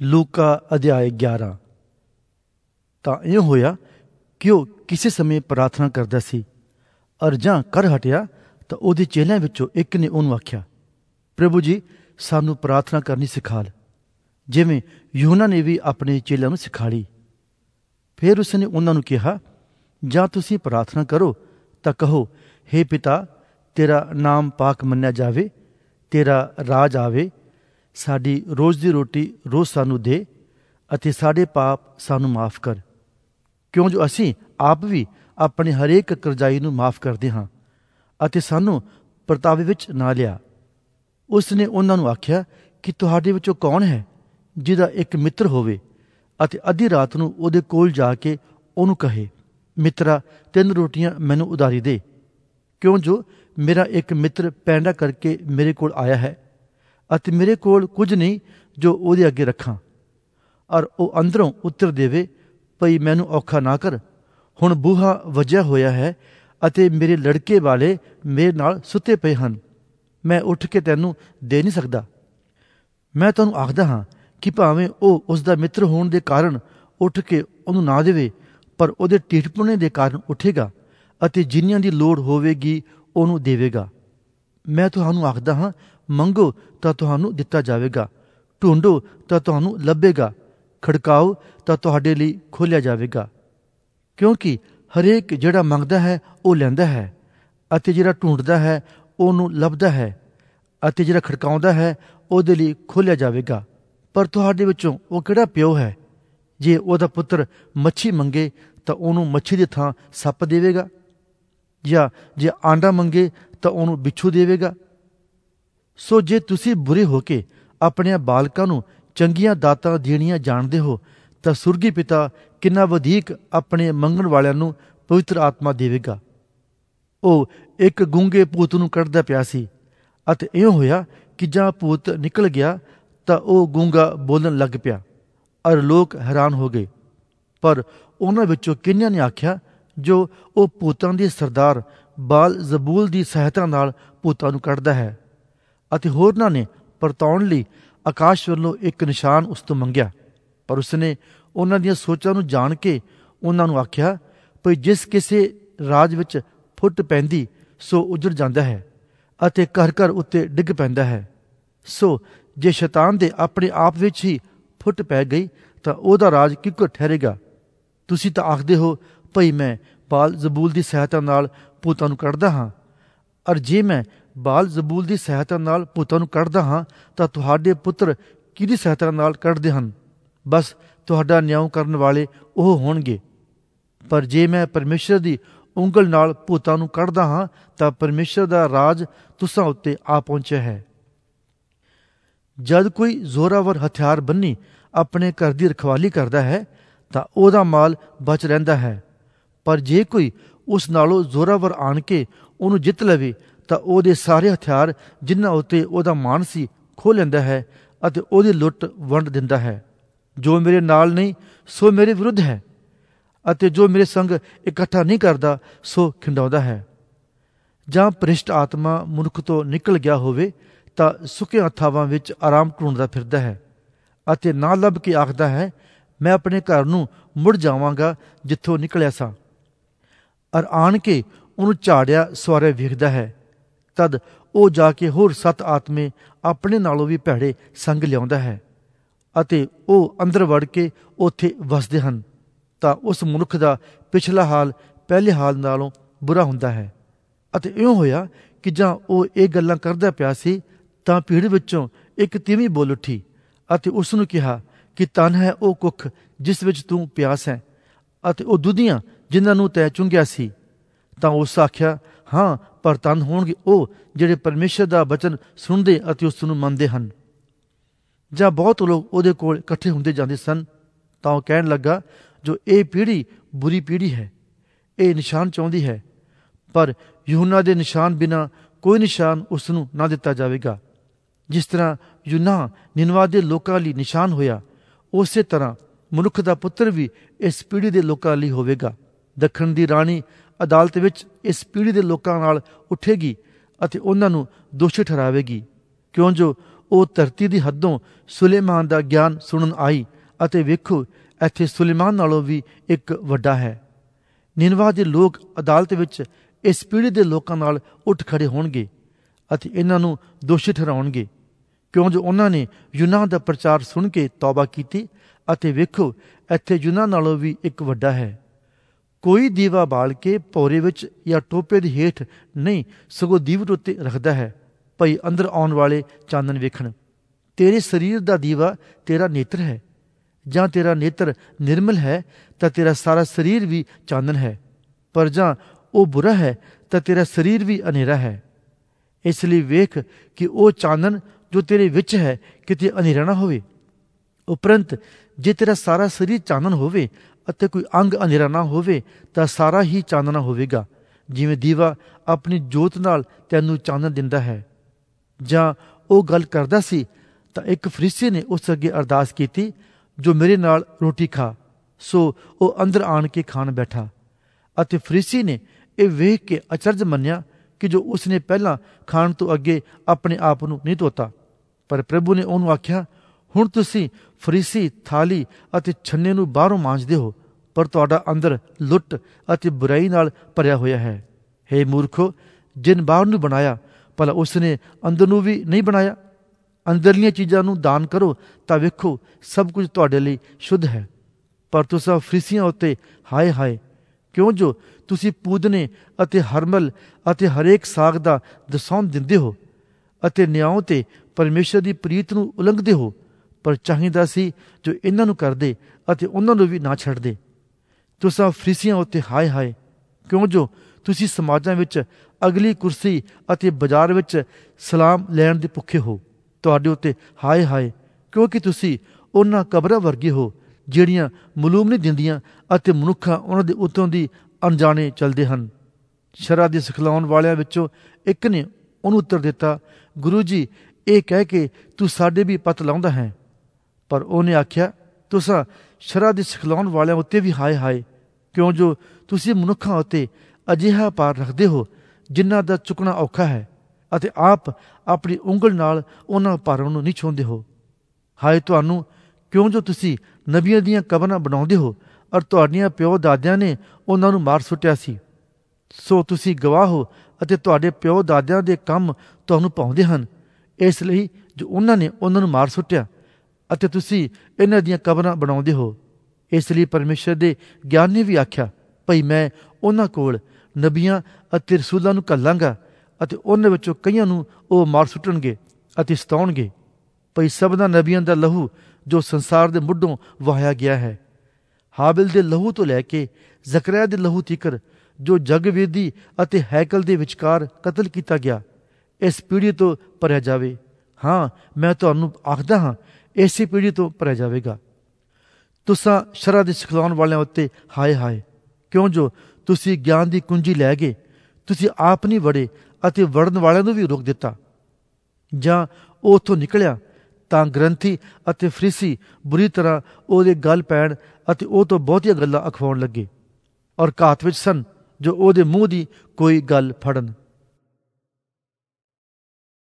ਲੂਕਾ ਅਧਿਆਇ 11। ਤਾਂ ਇਉਂ ਹੋਇਆ ਕਿ ਉਹ ਕਿਸੇ ਸਮੇਂ ਪ੍ਰਾਰਥਨਾ ਕਰਦਾ ਸੀ, ਅਰ ਜਾਂ ਕਰ ਹਟਿਆ ਤਾਂ ਉਹਦੇ ਚੇਲਿਆਂ ਵਿੱਚੋਂ ਇੱਕ ਨੇ ਉਹਨੂੰ ਆਖਿਆ, ਪ੍ਰਭੂ ਜੀ, ਸਾਨੂੰ ਪ੍ਰਾਰਥਨਾ ਕਰਨੀ ਸਿਖਾਲ, ਜਿਵੇਂ ਯੂਹੰਨਾ ਨੇ ਵੀ ਆਪਣੇ ਚੇਲਿਆਂ ਨੂੰ ਸਿਖਾਲੀ। ਫਿਰ ਉਸਨੇ ਉਹਨਾਂ ਨੂੰ ਕਿਹਾ, ਜਾਂ ਤੁਸੀਂ ਪ੍ਰਾਰਥਨਾ ਕਰੋ ਤਾਂ ਕਹੋ, ਹੇ ਪਿਤਾ, ਤੇਰਾ ਨਾਮ ਪਾਕ ਮੰਨਿਆ ਜਾਵੇ, ਤੇਰਾ ਰਾਜ ਆਵੇ, ਸਾਡੀ ਰੋਜ਼ ਦੀ ਰੋਟੀ ਰੋਜ਼ ਸਾਨੂੰ ਦੇ, ਅਤੇ ਸਾਡੇ ਪਾਪ ਸਾਨੂੰ ਮਾਫ਼ ਕਰ, ਕਿਉਂ ਜੋ ਅਸੀਂ ਆਪ ਵੀ ਆਪਣੇ ਹਰੇਕ ਕਰਜ਼ਾਈ ਨੂੰ ਮਾਫ਼ ਕਰਦੇ ਹਾਂ, ਅਤੇ ਸਾਨੂੰ ਪਰਤਾਵੇ ਵਿੱਚ ਨਾ ਲਿਆ। ਉਸ ਨੇ ਉਹਨਾਂ ਨੂੰ ਆਖਿਆ ਕਿ ਤੁਹਾਡੇ ਵਿੱਚੋਂ ਕੌਣ ਹੈ ਜਿਹਦਾ ਇੱਕ ਮਿੱਤਰ ਹੋਵੇ ਅਤੇ ਅੱਧੀ ਰਾਤ ਨੂੰ ਉਹਦੇ ਕੋਲ ਜਾ ਕੇ ਉਹਨੂੰ ਕਹੇ, ਮਿੱਤਰਾ, 3 ਰੋਟੀਆਂ ਮੈਨੂੰ ਉਧਾਰੀ ਦੇ, ਕਿਉਂ ਜੋ ਮੇਰਾ ਇੱਕ ਮਿੱਤਰ ਪੈਂਡਾ ਕਰਕੇ ਮੇਰੇ ਕੋਲ ਆਇਆ ਹੈ ਅਤੇ ਮੇਰੇ ਕੋਲ ਕੁਝ ਨਹੀਂ ਜੋ ਉਹਦੇ ਅੱਗੇ ਰੱਖਾਂ। ਔਰ ਉਹ ਅੰਦਰੋਂ ਉੱਤਰ ਦੇਵੇ, ਭਈ ਮੈਨੂੰ ਔਖਾ ਨਾ ਕਰ, ਹੁਣ ਬੂਹਾ ਵੱਜਿਆ ਹੋਇਆ ਹੈ ਅਤੇ ਮੇਰੇ ਲੜਕੇ ਵਾਲੇ ਮੇਰੇ ਨਾਲ ਸੁੱਤੇ ਪਏ ਹਨ, ਮੈਂ ਉੱਠ ਕੇ ਤੈਨੂੰ ਦੇ ਨਹੀਂ ਸਕਦਾ। ਮੈਂ ਤੁਹਾਨੂੰ ਆਖਦਾ ਹਾਂ ਕਿ ਭਾਵੇਂ ਉਹ ਉਸ ਦਾ ਮਿੱਤਰ ਹੋਣ ਦੇ ਕਾਰਨ ਉੱਠ ਕੇ ਉਹਨੂੰ ਨਾ ਦੇਵੇ, ਪਰ ਉਹਦੇ ਢੀਠਪੁਣੇ ਦੇ ਕਾਰਨ ਉੱਠੇਗਾ ਅਤੇ ਜਿੰਨੀਆਂ ਦੀ ਲੋੜ ਹੋਵੇਗੀ ਉਹਨੂੰ ਦੇਵੇਗਾ। ਮੈਂ ਤੁਹਾਨੂੰ ਆਖਦਾ ਹਾਂ, ਮੰਗੋ ਤਾਂ ਤੁਹਾਨੂੰ ਦਿੱਤਾ ਜਾਵੇਗਾ, ਢੂੰਡੋ ਤਾਂ ਤੁਹਾਨੂੰ ਲੱਭੇਗਾ, ਖੜਕਾਓ ਤਾਂ ਤੁਹਾਡੇ ਲਈ ਖੋਲ੍ਹਿਆ ਜਾਵੇਗਾ। ਕਿਉਂਕਿ ਹਰੇਕ ਜਿਹੜਾ ਮੰਗਦਾ ਹੈ ਉਹ ਲੈਂਦਾ ਹੈ, ਅਤੇ ਜਿਹੜਾ ਢੂੰਡਦਾ ਹੈ ਉਹਨੂੰ ਲੱਭਦਾ ਹੈ, ਅਤੇ ਜਿਹੜਾ ਖੜਕਾਉਂਦਾ ਹੈ ਉਹਦੇ ਲਈ ਖੋਲ੍ਹਿਆ ਜਾਵੇਗਾ। ਪਰ ਤੁਹਾਡੇ ਵਿੱਚੋਂ ਉਹ ਕਿਹੜਾ ਪਿਓ ਹੈ, ਜੇ ਉਹਦਾ ਪੁੱਤਰ ਮੱਛੀ ਮੰਗੇ ਤਾਂ ਉਹਨੂੰ ਮੱਛੀ ਦੀ ਥਾਂ ਸੱਪ ਦੇਵੇਗਾ, ਜਾਂ ਜੇ ਆਂਡਾ ਮੰਗੇ ਤਾਂ ਉਹਨੂੰ ਬਿੱਛੂ ਦੇਵੇਗਾ? ਸੋ ਜੇ ਤੁਸੀਂ ਬੁਰੇ ਹੋ ਕੇ ਆਪਣੇ ਬਾਲਕਾਂ ਨੂੰ ਚੰਗੀਆਂ ਦਾਤਾਂ ਦੇਣੀਆਂ ਜਾਣਦੇ ਹੋ, ਤਾਂ ਸੁਰਗੀ ਪਿਤਾ ਕਿੰਨਾ ਵਧੇਕ ਆਪਣੇ ਮੰਗਣ ਵਾਲਿਆਂ ਨੂੰ ਪਵਿੱਤਰ ਆਤਮਾ ਦੇਵੇਗਾ। ਉਹ ਇੱਕ ਗੂੰਗੇ ਭੂਤ ਨੂੰ ਕੱਢਦਾ ਪਿਆ ਸੀ, ਅਤੇ ਇਉਂ ਹੋਇਆ ਕਿ ਜਾਂ ਭੂਤ ਨਿਕਲ ਗਿਆ ਤਾਂ ਉਹ ਗੂੰਗਾ ਬੋਲਣ ਲੱਗ ਪਿਆ, ਔਰ ਲੋਕ ਹੈਰਾਨ ਹੋ ਗਏ। ਪਰ ਉਹਨਾਂ ਵਿੱਚੋਂ ਕਿੰਨਿਆਂ ਨੇ ਆਖਿਆ, ਜੋ ਉਹ ਭੂਤਾਂ ਦੇ ਸਰਦਾਰ ਬਾਲ ਜ਼ਬੂਲ ਦੀ ਸਹਾਇਤਾ ਨਾਲ ਭੂਤਾਂ ਨੂੰ ਕੱਢਦਾ ਹੈ। ਅਤੇ ਹੋਰਨਾਂ ਨੇ ਪਰਤਾਉਣ ਲਈ ਆਕਾਸ਼ ਵੱਲੋਂ ਇੱਕ ਨਿਸ਼ਾਨ ਉਸ ਤੋਂ ਮੰਗਿਆ। ਪਰ ਉਸਨੇ ਉਹਨਾਂ ਦੀਆਂ ਸੋਚਾਂ ਨੂੰ ਜਾਣ ਕੇ ਉਹਨਾਂ ਨੂੰ ਆਖਿਆ, ਭਈ ਜਿਸ ਕਿਸੇ ਰਾਜ ਵਿੱਚ ਫੁੱਟ ਪੈਂਦੀ ਸੋ ਉਜੜ ਜਾਂਦਾ ਹੈ, ਅਤੇ ਘਰ ਘਰ ਉੱਤੇ ਡਿੱਗ ਪੈਂਦਾ ਹੈ। ਸੋ ਜੇ ਸ਼ੈਤਾਨ ਦੇ ਆਪਣੇ ਆਪ ਵਿੱਚ ਹੀ ਫੁੱਟ ਪੈ ਗਈ ਤਾਂ ਉਹਦਾ ਰਾਜ ਕਿੱਕਰ ਠਹਿਰੇਗਾ। ਤੁਸੀਂ ਤਾਂ ਆਖਦੇ ਹੋ, ਭਈ ਮੈਂ ਬਾਲ ਜ਼ਬੂਲ ਦੀ ਸਹਾਇਤਾ ਨਾਲ ਭੂਤਾਂ ਨੂੰ ਕੱਢਦਾ ਹਾਂ, ਔਰ ਜੇ ਮੈਂ ਬਾਲ ਜ਼ਬੂਲ ਦੀ ਸਹਾਇਤਾ ਨਾਲ ਭੂਤਾਂ ਨੂੰ ਕੱਢਦਾ ਹਾਂ ਤਾਂ ਤੁਹਾਡੇ ਪੁੱਤਰ ਕਿਹਦੀ ਸਹਾਇਤਾ ਨਾਲ ਕੱਢਦੇ ਹਨ? ਬਸ ਤੁਹਾਡਾ ਨਿਆਂ ਕਰਨ ਵਾਲੇ ਉਹ ਹੋਣਗੇ। ਪਰ ਜੇ ਮੈਂ ਪਰਮੇਸ਼ਰ ਦੀ ਉਂਗਲ ਨਾਲ ਭੂਤਾਂ ਨੂੰ ਕੱਢਦਾ ਹਾਂ ਤਾਂ ਪਰਮੇਸ਼ਰ ਦਾ ਰਾਜ ਤੁਸਾਂ ਉੱਤੇ ਆ ਪਹੁੰਚਿਆ ਹੈ। ਜਦ ਕੋਈ ਜ਼ੋਰਾਵਰ ਹਥਿਆਰ ਬੰਨੀ ਆਪਣੇ ਘਰ ਦੀ ਰਖਵਾਲੀ ਕਰਦਾ ਹੈ ਤਾਂ ਉਹਦਾ ਮਾਲ ਬਚ ਰਹਿੰਦਾ ਹੈ, ਪਰ ਜੇ ਕੋਈ ਉਸ ਨਾਲੋਂ ਜ਼ੋਰਾਵਰ ਆਣ ਕੇ ਉਹਨੂੰ ਜਿੱਤ ਲਵੇ ਤਾਂ ਉਹਦੇ ਸਾਰੇ ਹਥਿਆਰ ਜਿਨ੍ਹਾਂ ਉੱਤੇ ਉਹਦਾ ਮਾਣ ਸੀ ਖੋਹ ਲੈਂਦਾ ਹੈ ਅਤੇ ਉਹਦੀ ਲੁੱਟ ਵੰਡ ਦਿੰਦਾ ਹੈ। ਜੋ ਮੇਰੇ ਨਾਲ ਨਹੀਂ ਸੋ ਮੇਰੇ ਵਿਰੁੱਧ ਹੈ, ਅਤੇ ਜੋ ਮੇਰੇ ਸੰਗ ਇਕੱਠਾ ਨਹੀਂ ਕਰਦਾ ਸੋ ਖਿੰਡਾਉਂਦਾ ਹੈ। ਜਾਂ ਭ੍ਰਿਸ਼ਟ ਆਤਮਾ ਮਨੁੱਖ ਤੋਂ ਨਿਕਲ ਗਿਆ ਹੋਵੇ ਤਾਂ ਸੁੱਕੀਆਂ ਥਾਵਾਂ ਵਿੱਚ ਆਰਾਮ ਢੂੰਡਦਾ ਫਿਰਦਾ ਹੈ, ਅਤੇ ਨਾ ਲੱਭ ਕੇ ਆਖਦਾ ਹੈ, ਮੈਂ ਆਪਣੇ ਘਰ ਨੂੰ ਮੁੜ ਜਾਵਾਂਗਾ ਜਿੱਥੋਂ ਨਿਕਲਿਆ ਸਾਂ। ਔਰ ਆਣ ਕੇ ਉਹਨੂੰ ਝਾੜਿਆ ਸਵਾਰਿਆ ਵੇਖਦਾ ਹੈ, ਤਦ ਉਹ ਜਾ ਕੇ ਹੋਰ 7 ਆਤਮੇ ਆਪਣੇ ਨਾਲੋਂ ਵੀ ਭੈੜੇ ਸੰਗ ਲਿਆਉਂਦਾ ਹੈ, ਅਤੇ ਉਹ ਅੰਦਰ ਵੜ ਕੇ ਉੱਥੇ ਵਸਦੇ ਹਨ। ਤਾਂ ਉਸ ਮਨੁੱਖ ਦਾ ਪਿਛਲਾ ਹਾਲ ਪਹਿਲੇ ਹਾਲ ਨਾਲੋਂ ਬੁਰਾ ਹੁੰਦਾ ਹੈ। ਅਤੇ ਇਉਂ ਹੋਇਆ ਕਿ ਜਾਂ ਉਹ ਇਹ ਗੱਲਾਂ ਕਰਦਾ ਪਿਆ ਸੀ ਤਾਂ ਭੀੜ ਵਿੱਚੋਂ ਇੱਕ ਤੀਵੀਂ ਬੋਲ ਉੱਠੀ ਅਤੇ ਉਸ ਨੂੰ ਕਿਹਾ ਕਿ ਧਨ ਹੈ ਉਹ ਕੁੱਖ ਜਿਸ ਵਿੱਚ ਤੂੰ ਪਿਆਸ ਹੈ, ਅਤੇ ਉਹ ਦੁਧੀਆਂ ਜਿਨ੍ਹਾਂ ਨੂੰ ਤੈਂ ਚੁੰਘਿਆ ਸੀ। ਤਾਂ ਉਸ ਆਖਿਆ, ਹਾਂ, ਪਰ ਧਨ ਹੋਣਗੇ ਉਹ ਜਿਹੜੇ ਪਰਮੇਸ਼ਰ ਦਾ ਬਚਨ ਸੁਣਦੇ ਅਤੇ ਉਸ ਨੂੰ ਮੰਨਦੇ ਹਨ। ਜਾਂ ਬਹੁਤ ਲੋਕ ਉਹਦੇ ਕੋਲ ਇਕੱਠੇ ਹੁੰਦੇ ਜਾਂਦੇ ਸਨ। ਤਾਂ ਉਹ ਕਹਿਣ ਲੱਗਾ, ਜੋ ਇਹ ਪੀੜ੍ਹੀ ਬੁਰੀ ਪੀੜ੍ਹੀ ਹੈ, ਇਹ ਨਿਸ਼ਾਨ ਚਾਹੁੰਦੀ ਹੈ, ਪਰ ਯੂਹੰਨਾ ਦੇ ਨਿਸ਼ਾਨ ਬਿਨਾਂ ਕੋਈ ਨਿਸ਼ਾਨ ਉਸ ਨੂੰ ਨਾ ਦਿੱਤਾ ਜਾਵੇਗਾ। ਜਿਸ ਤਰ੍ਹਾਂ ਯੂਹੰਨਾ ਨਿਨਵਾ ਦੇ ਲੋਕਾਂ ਲਈ ਨਿਸ਼ਾਨ ਹੋਇਆ, ਉਸੇ ਤਰ੍ਹਾਂ ਮਨੁੱਖ ਦਾ ਪੁੱਤਰ ਵੀ ਇਸ ਪੀੜ੍ਹੀ ਦੇ ਲੋਕਾਂ ਲਈ ਹੋਵੇਗਾ। ਦੱਖਣ ਦੀ ਰਾਣੀ ਅਦਾਲਤ ਵਿੱਚ ਇਸ ਪੀੜ੍ਹੀ ਦੇ ਲੋਕਾਂ ਨਾਲ ਉੱਠੇਗੀ ਅਤੇ ਉਹਨਾਂ ਨੂੰ ਦੋਸ਼ੀ ਠਹਿਰਾਵੇਗੀ, ਕਿਉਂ ਜੋ ਉਹ ਧਰਤੀ ਦੀ ਹੱਦੋਂ ਸੁਲੇਮਾਨ ਦਾ ਗਿਆਨ ਸੁਣਨ ਆਈ ਅਤੇ ਵੇਖੋ, ਇੱਥੇ ਸੁਲੇਮਾਨ ਨਾਲੋਂ ਵੀ ਇੱਕ ਵੱਡਾ ਹੈ। ਨਿਨਵਾ ਦੇ ਲੋਕ ਅਦਾਲਤ ਵਿੱਚ ਇਸ ਪੀੜ੍ਹੀ ਦੇ ਲੋਕਾਂ ਨਾਲ ਉੱਠ ਖੜੇ ਹੋਣਗੇ ਅਤੇ ਇਹਨਾਂ ਨੂੰ ਦੋਸ਼ੀ ਠਹਿਰਾਉਣਗੇ, ਕਿਉਂ ਜੋ ਉਹਨਾਂ ਨੇ ਯੂਨਾਨ ਦਾ ਪ੍ਰਚਾਰ ਸੁਣ ਕੇ ਤੌਬਾ ਕੀਤੀ ਅਤੇ ਵੇਖੋ, ਇੱਥੇ ਯੂਨਾਨ ਨਾਲੋਂ ਵੀ ਇੱਕ ਵੱਡਾ ਹੈ। ਕੋਈ ਦੀਵਾ ਬਾਲ ਕੇ ਭੌਰੇ ਵਿੱਚ ਜਾਂ ਟੋਪੇ ਦੇ ਹੇਠ ਨਹੀਂ, ਸਗੋਂ ਦੀਵਟ ਉੱਤੇ ਰੱਖਦਾ ਹੈ, ਭਈ ਅੰਦਰ ਆਉਣ ਵਾਲੇ ਚਾਨਣ ਵੇਖਣ। ਤੇਰੇ ਸਰੀਰ ਦਾ ਦੀਵਾ ਤੇਰਾ ਨੇਤਰ ਹੈ। ਜਾਂ ਤੇਰਾ ਨੇਤਰ ਨਿਰਮਲ ਹੈ ਤਾਂ ਤੇਰਾ ਸਾਰਾ ਸਰੀਰ ਵੀ ਚਾਨਣ ਹੈ, ਪਰ ਜਾਂ ਉਹ ਬੁਰਾ ਹੈ ਤਾਂ ਤੇਰਾ ਸਰੀਰ ਵੀ ਹਨੇਰਾ ਹੈ। ਇਸ ਲਈ ਵੇਖ ਕਿ ਉਹ ਚਾਨਣ ਜੋ ਤੇਰੇ ਵਿੱਚ ਹੈ ਕਿਤੇ ਹਨੇਰਾ ਨਾ ਹੋਵੇ। ਉਪਰੰਤ ਜੇ ਤੇਰਾ ਸਾਰਾ ਸਰੀਰ ਚਾਨਣ ਹੋਵੇ ਅਤੇ ਕੋਈ ਅੰਗ ਹਨੇਰਾ ਨਾ ਹੋਵੇ ਤਾਂ ਸਾਰਾ ਹੀ ਚਾਨਣਾ ਹੋਵੇਗਾ, ਜਿਵੇਂ ਦੀਵਾ ਆਪਣੀ ਜੋਤ ਨਾਲ ਤੈਨੂੰ ਚਾਨਣ ਦਿੰਦਾ ਹੈ। ਜਾਂ ਉਹ ਗੱਲ ਕਰਦਾ ਸੀ ਤਾਂ ਇੱਕ ਫਰੀਸੀ ਨੇ ਉਸ ਅੱਗੇ ਅਰਦਾਸ ਕੀਤੀ, ਜੋ ਮੇਰੇ ਨਾਲ ਰੋਟੀ ਖਾ। ਸੋ ਉਹ ਅੰਦਰ ਆਣ ਕੇ ਖਾਣ ਬੈਠਾ ਅਤੇ ਫਰੀਸੀ ਨੇ ਇਹ ਵੇਖ ਕੇ ਅਚਰਜ ਮੰਨਿਆ ਕਿ ਜੋ ਉਸਨੇ ਪਹਿਲਾਂ ਖਾਣ ਤੋਂ ਅੱਗੇ ਆਪਣੇ ਆਪ ਨੂੰ ਨਹੀਂ ਧੋਤਾ। ਪਰ ਪ੍ਰਭੂ ਨੇ ਉਹਨੂੰ ਆਖਿਆ, ਹੁਣ ਤੁਸੀਂ ਫਰੀਸੀ ਥਾਲੀ ਅਤੇ ਛੰਨੇ ਨੂੰ ਬਾਹਰੋਂ ਮਾਂਜਦੇ ਹੋ, ਪਰ ਤੁਹਾਡਾ ਅੰਦਰ ਲੁੱਟ ਅਤੇ ਬੁਰਾਈ ਨਾਲ ਭਰਿਆ ਹੋਇਆ ਹੈ। ਹੇ ਮੂਰਖੋ, ਜਿਨ ਬਾਹਰ ਨੂੰ ਬਣਾਇਆ, ਭਲਾ ਉਸਨੇ ਅੰਦਰ ਨੂੰ ਵੀ ਨਹੀਂ ਬਣਾਇਆ? ਅੰਦਰਲੀਆਂ ਚੀਜ਼ਾਂ ਨੂੰ ਦਾਨ ਕਰੋ ਤਾਂ ਵੇਖੋ, ਸਭ ਕੁਝ ਤੁਹਾਡੇ ਲਈ ਸ਼ੁੱਧ ਹੈ। ਪਰ ਤੁਸੀਂ ਫਰੀਸੀਆਂ ਉੱਤੇ ਹਾਏ ਹਾਏ, ਕਿਉਂ ਜੋ ਤੁਸੀਂ ਪੂਦਨੇ ਅਤੇ ਹਰਮਲ ਅਤੇ ਹਰੇਕ ਸਾਗ ਦਾ ਦਸੌਂਦ ਦਿੰਦੇ ਹੋ ਅਤੇ ਨਿਆਂ ਤੇ ਪਰਮੇਸ਼ਰ ਦੀ ਪ੍ਰੀਤ ਨੂੰ ਉਲੰਘਦੇ ਹੋ। ਪਰ ਚਾਹੀਦਾ ਸੀ ਜੋ ਇਹਨਾਂ ਨੂੰ ਕਰਦੇ ਅਤੇ ਉਹਨਾਂ ਨੂੰ ਵੀ ਨਾ ਛੱਡਦੇ। ਤੁਸੀਂ ਫਰੀਸੀਆਂ ਉੱਤੇ ਹਾਏ ਹਾਏ, ਕਿਉਂ ਜੋ ਤੁਸੀਂ ਸਮਾਜਾਂ ਵਿੱਚ ਅਗਲੀ ਕੁਰਸੀ ਅਤੇ ਬਾਜ਼ਾਰ ਵਿੱਚ ਸਲਾਮ ਲੈਣ ਦੇ ਭੁੱਖੇ ਹੋ। ਤੁਹਾਡੇ ਉੱਤੇ ਹਾਏ ਹਾਏ, ਕਿਉਂਕਿ ਤੁਸੀਂ ਉਹਨਾਂ ਕਬਰਾਂ ਵਰਗੇ ਹੋ ਜਿਹੜੀਆਂ ਮਾਲੂਮ ਨਹੀਂ ਦਿੰਦੀਆਂ ਅਤੇ ਮਨੁੱਖਾਂ ਉਹਨਾਂ ਦੇ ਉੱਤੋਂ ਦੀ ਅਣਜਾਣੇ ਚੱਲਦੇ ਹਨ। ਸ਼ਰ੍ਹਾ ਦੇ ਸਿਖਲਾਉਣ ਵਾਲਿਆਂ ਵਿੱਚੋਂ ਇੱਕ ਨੇ ਉਹਨੂੰ ਉੱਤਰ ਦਿੱਤਾ, ਗੁਰੂ ਜੀ, ਇਹ ਕਹਿ ਕੇ ਤੂੰ ਸਾਡੇ ਵੀ ਪੱਤ ਲਾਉਂਦਾ ਹੈ। ਪਰ ਉਹਨੇ ਆਖਿਆ, ਤੁਸਾਂ ਸ਼ਰ੍ਹਾ ਦੇ ਸਿਖਲਾਉਣ ਵਾਲਿਆਂ ਉੱਤੇ ਵੀ ਹਾਏ ਹਾਏ, ਕਿਉਂ ਜੋ ਤੁਸੀਂ ਮਨੁੱਖਾਂ ਉੱਤੇ ਅਜਿਹਾ ਭਾਰ ਰੱਖਦੇ ਹੋ ਜਿਨ੍ਹਾਂ ਦਾ ਚੁੱਕਣਾ ਔਖਾ ਹੈ ਅਤੇ ਆਪ ਆਪਣੀ ਉਂਗਲ ਨਾਲ ਉਹਨਾਂ ਭਾਰਾਂ ਨੂੰ ਨਹੀਂ ਛੂੰਹਦੇ ਹੋ। ਹਾਏ ਤੁਹਾਨੂੰ, ਕਿਉਂ ਜੋ ਤੁਸੀਂ ਨਬੀਆਂ ਦੀਆਂ ਕਬਰਾਂ ਬਣਾਉਂਦੇ ਹੋ ਔਰ ਤੁਹਾਡੀਆਂ ਪਿਓ ਦਾਦਿਆਂ ਨੇ ਉਹਨਾਂ ਨੂੰ ਮਾਰ ਸੁੱਟਿਆ ਸੀ। ਸੋ ਤੁਸੀਂ ਗਵਾਹ ਹੋ ਅਤੇ ਤੁਹਾਡੇ ਪਿਓ ਦਾਦਿਆਂ ਦੇ ਕੰਮ ਤੁਹਾਨੂੰ ਭਾਉਂਦੇ ਹਨ, ਇਸ ਲਈ ਜੋ ਉਹਨਾਂ ਨੇ ਉਹਨਾਂ ਨੂੰ ਮਾਰ ਸੁੱਟਿਆ ਅਤੇ ਤੁਸੀਂ ਇਹਨਾਂ ਦੀਆਂ ਕਬਰਾਂ ਬਣਾਉਂਦੇ ਹੋ। ਇਸ ਲਈ ਪਰਮੇਸ਼ਰ ਦੇ ਗਿਆਨ ਨੇ ਵੀ ਆਖਿਆ, ਭਈ ਮੈਂ ਉਹਨਾਂ ਕੋਲ ਨਬੀਆਂ ਅਤੇ ਰਸੂਲਾਂ ਨੂੰ ਘੱਲਾਂਗਾ ਅਤੇ ਉਹਨਾਂ ਵਿੱਚੋਂ ਕਈਆਂ ਨੂੰ ਉਹ ਮਾਰ ਸੁੱਟਣਗੇ ਅਤੇ ਸਤਾਉਣਗੇ। ਭਈ ਸਭਨਾਂ ਨਬੀਆਂ ਦਾ ਲਹੂ ਜੋ ਸੰਸਾਰ ਦੇ ਮੁੱਢੋਂ ਵਹਾਇਆ ਗਿਆ ਹੈ, ਹਾਬਿਲ ਦੇ ਲਹੂ ਤੋਂ ਲੈ ਕੇ ਜ਼ਕਰਿਆ ਦੇ ਲਹੂ ਤੀਕਰ, ਜੋ ਜਗਵੇਦੀ ਅਤੇ ਹੈਕਲ ਦੇ ਵਿਚਕਾਰ ਕਤਲ ਕੀਤਾ ਗਿਆ, ਇਸ ਪੀੜ੍ਹੀ ਤੋਂ ਭਰਿਆ ਜਾਵੇ। ਹਾਂ, ਮੈਂ ਤੁਹਾਨੂੰ ਆਖਦਾ ਹਾਂ, ਇਸੇ ਪੀੜ੍ਹੀ ਤੋਂ ਭਰਿਆ ਜਾਵੇਗਾ। ਤੁਸਾਂ ਸ਼ਰ੍ਹਾ ਦੇ ਸਿਖਲਾਉਣ ਵਾਲਿਆਂ ਉੱਤੇ ਹਾਏ ਹਾਏ, ਕਿਉਂ ਜੋ ਤੁਸੀਂ ਗਿਆਨ ਦੀ ਕੁੰਜੀ ਲੈ ਗਏ। ਤੁਸੀਂ ਆਪ ਨਹੀਂ ਵੜੇ ਅਤੇ ਵੜਨ ਵਾਲਿਆਂ ਨੂੰ ਵੀ ਰੋਕ ਦਿੱਤਾ। ਜਾਂ ਉਹ ਉੱਥੋਂ ਨਿਕਲਿਆ ਤਾਂ ਗ੍ਰੰਥੀ ਅਤੇ ਫਰੀਸੀ ਬੁਰੀ ਤਰ੍ਹਾਂ ਉਹਦੇ ਗਲ ਪੈਣ ਅਤੇ ਉਹ ਤੋਂ ਬਹੁਤੀਆਂ ਗੱਲਾਂ ਅਖਵਾਉਣ ਲੱਗੇ ਔਰ ਘਾਤ ਵਿੱਚ ਸਨ ਜੋ ਉਹਦੇ ਮੂੰਹ ਦੀ ਕੋਈ ਗੱਲ ਫੜਨ।